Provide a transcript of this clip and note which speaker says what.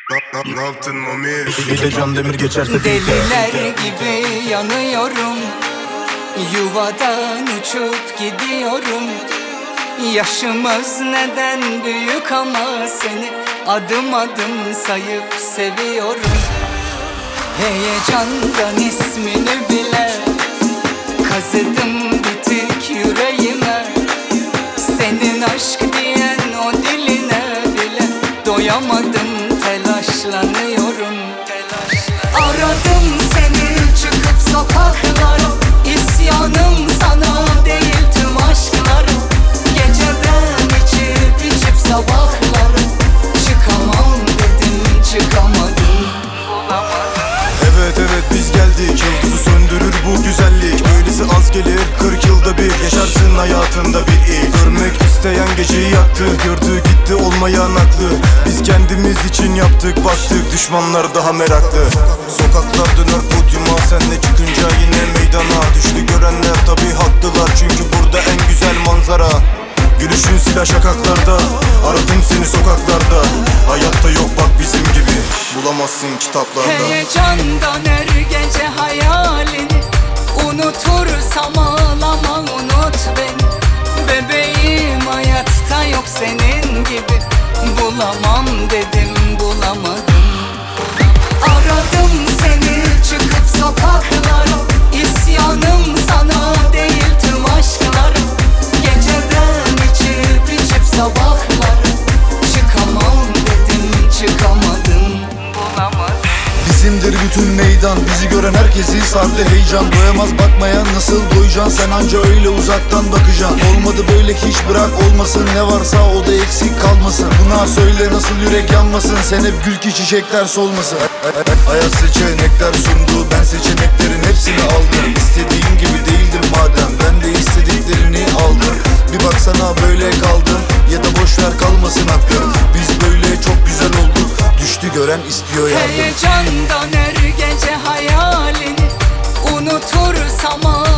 Speaker 1: Ne yaptın mami?
Speaker 2: Bir de Can Demir geçerse
Speaker 3: Deliler gibi yanıyorum, yuvadan uçup gidiyorum. Yaşımız neden büyük ama seni adım adım sayıp seviyorum. Heyecandan ismini bile kazıdım bitik yüreğime. Senin aşk diyen o diline bile doyamadım, telaşlanıyorum. Aradım seni çıkıp sokaklara, isyanım sana değil tüm aşklarım. Geceden içip içip sabahlara, çıkamam dedim çıkamadım, bulamadım.
Speaker 2: Evet biz geldik, yıldızı söndürür bu güzellik. Böylesi az gelir 40 yılda bir, yaşarsın hayatında bir ilk. Görmek isteyen geceyi yaktı, gördü gitti olmayan aklı. Biz kendimiz için yaptık, baktık düşmanlar daha meraklı. Sokaklar döner podyuma, senle çıkınca yine meydana. Düştü görenler tabi haklılar, çünkü burada en güzel manzara. Gülüşün silah şakaklarda, aradım seni sokaklarda. Hayatta yok bak bizim gibi, bulamazsın kitaplarda.
Speaker 3: Heyecandan her gece hayalini unutursam ağlama, unut beni. Bebeğim hayatta yok senin gibi, bulamam dedim bulamadım. Aradım seni çıkıp sokaklara, isyanım sana değil tüm aşklarım. Geceden içip içip sabahlara, çıkamam dedim çıkamadım, bulamadım.
Speaker 4: Bizimdir bütün meydan, bizi gören herkesi sardı heyecan. Doyamaz bakmayan nasıl doyacaksın, sen anca öyle uzaktan bakacaksın. Olmadı böyle hiç bırak olmasın, ne varsa o da eksik kalmasın. Buna söyle nasıl yürek yanmasın, sen hep gül ki çiçekler solmasın. Hayat seçenekler sundu, ben seçeneklerin hepsini aldım. İstediğim gibi değildim madem, ben de istediklerini aldım. Bir baksana böyle kaldım, ya da boşver kalmasın hakkım. Biz böyle çok güzel olduk, düştü gören istiyor yardım.
Speaker 3: Heyecandan her gece hayalini unutursam